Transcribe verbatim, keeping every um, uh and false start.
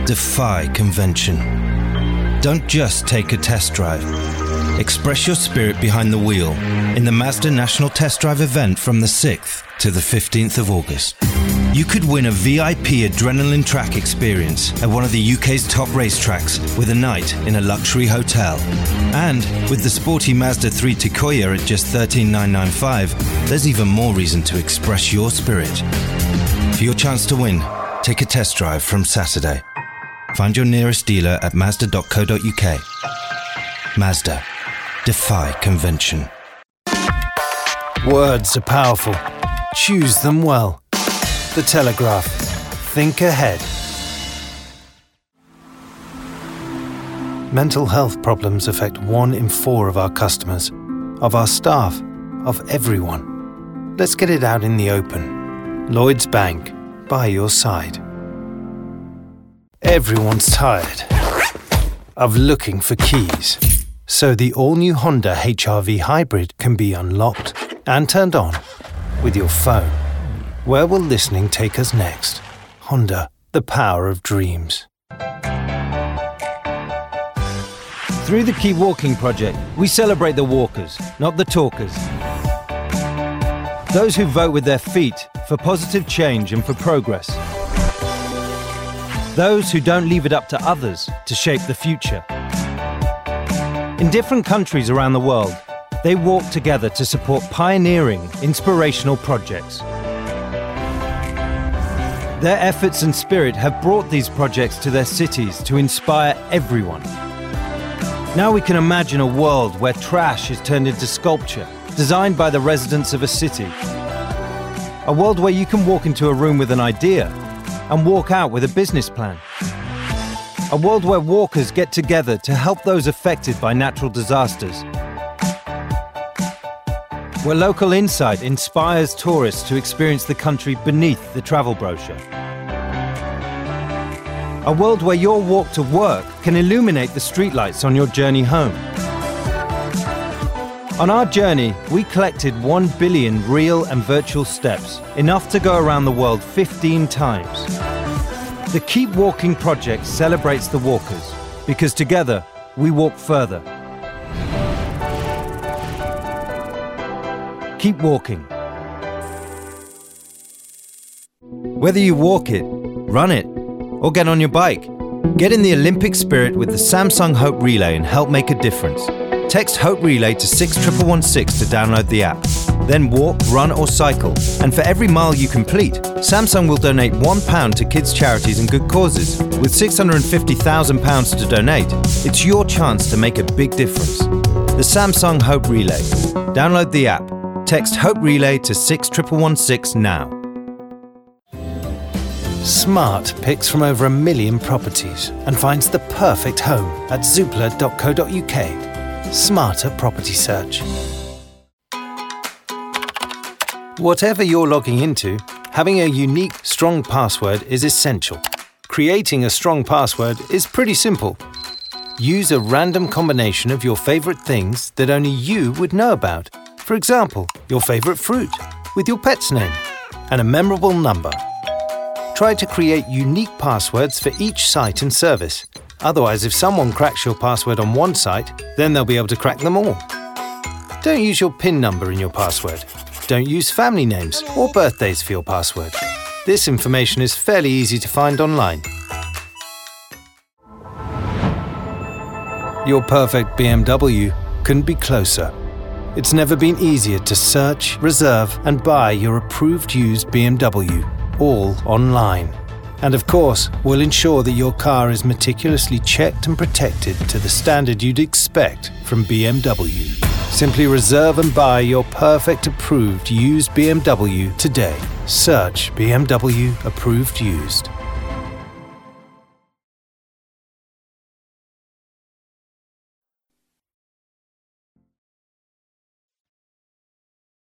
defy convention. Don't just take a test drive. Express your spirit behind the wheel in the Mazda National Test Drive event from the sixth to the fifteenth of August. You could win a V I P adrenaline track experience at one of the U K's top racetracks with a night in a luxury hotel. And with the sporty Mazda three Tiguan at just thirteen thousand nine hundred ninety-five, there's even more reason to express your spirit. For your chance to win, take a test drive from Saturday. Find your nearest dealer at mazda dot co dot u k. Mazda. Defy convention. Words are powerful. Choose them well. The Telegraph. Think ahead. Mental health problems affect one in four of our customers, of our staff, of everyone. Let's get it out in the open. Lloyds Bank, by your side. Everyone's tired of looking for keys. So the all-new Honda H R V Hybrid can be unlocked and turned on with your phone. Where will listening take us next? Honda, the power of dreams. Through the Keep Walking project, we celebrate the walkers, not the talkers. Those who vote with their feet for positive change and for progress. Those who don't leave it up to others to shape the future. In different countries around the world, they walk together to support pioneering, inspirational projects. Their efforts and spirit have brought these projects to their cities to inspire everyone. Now we can imagine a world where trash is turned into sculpture, designed by the residents of a city. A world where you can walk into a room with an idea and walk out with a business plan. A world where walkers get together to help those affected by natural disasters. Where local insight inspires tourists to experience the country beneath the travel brochure. A world where your walk to work can illuminate the streetlights on your journey home. On our journey, we collected one billion real and virtual steps, enough to go around the world fifteen times. The Keep Walking project celebrates the walkers, because together, we walk further. Keep walking. Whether you walk it, run it, or get on your bike, get in the Olympic spirit with the Samsung Hope Relay and help make a difference. Text Hope Relay to six one one one six to download the app. Then walk, run or cycle. And for every mile you complete, Samsung will donate one pound to kids' charities and good causes. With six hundred fifty thousand pounds to donate, it's your chance to make a big difference. The Samsung Hope Relay. Download the app. Text Hope Relay to six one one one six now. Smart picks from over a million properties and finds the perfect home at zoopla dot co dot u k. Smarter property search. Whatever you're logging into, having a unique, strong password is essential. Creating a strong password is pretty simple. Use a random combination of your favorite things that only you would know about. For example, your favorite fruit, with your pet's name, and a memorable number. Try to create unique passwords for each site and service. Otherwise, if someone cracks your password on one site, then they'll be able to crack them all. Don't use your PIN number in your password. Don't use family names or birthdays for your password. This information is fairly easy to find online. Your perfect B M W couldn't be closer. It's never been easier to search, reserve, and buy your approved used B M W, all online. And of course, we'll ensure that your car is meticulously checked and protected to the standard you'd expect from B M W. Simply reserve and buy your perfect approved used B M W today. Search B M W approved used.